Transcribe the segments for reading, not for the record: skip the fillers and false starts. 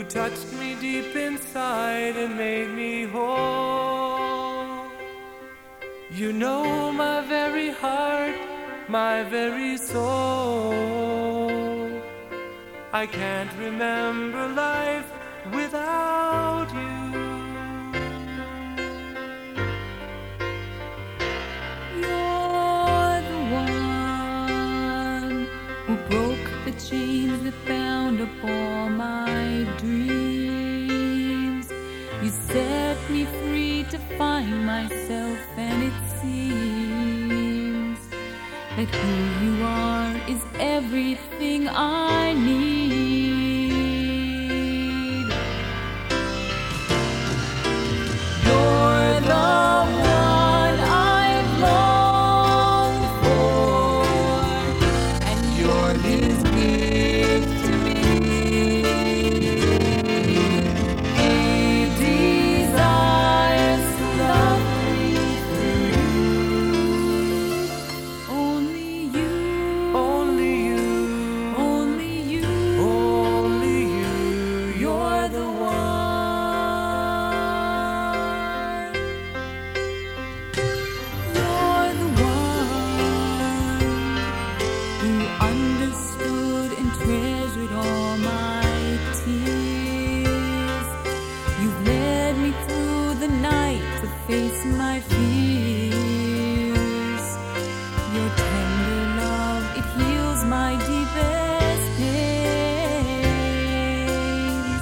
touched me deep inside and made me whole. You know my very heart, my very soul. I can't remember life without you. You're the one who broke the chains that bound up all my dreams. You set me free to find myself, and it seems that who you are is everything I need. You're the one I've longed for, and you're his gift to me. He desires to love me through you. Only you, Only you, only you, only you. you're the one. You're the one who understood and treasured all my tears. You've led me through the night to face my fears. Your tender love, it heals my deepest pains.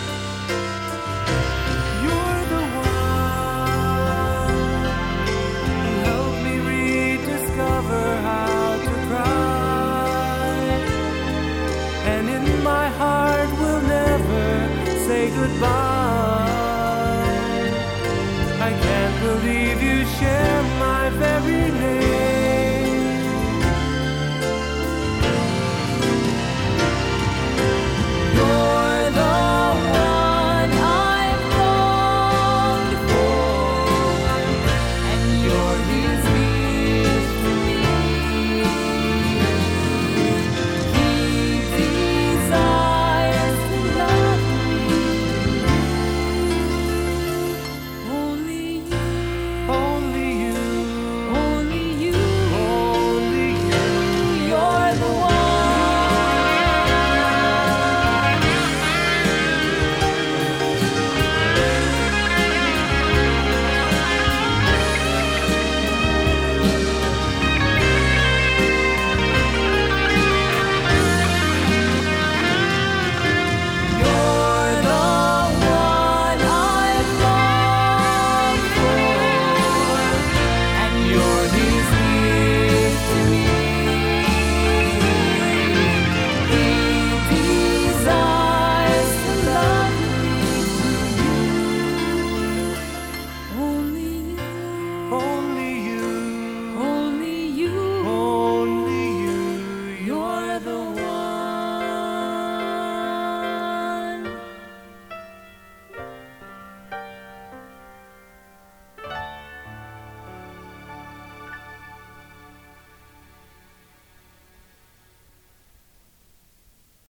You're the one who helped me rediscover how to cry, and in my heart will never say goodbye. I can't believe you share my very name.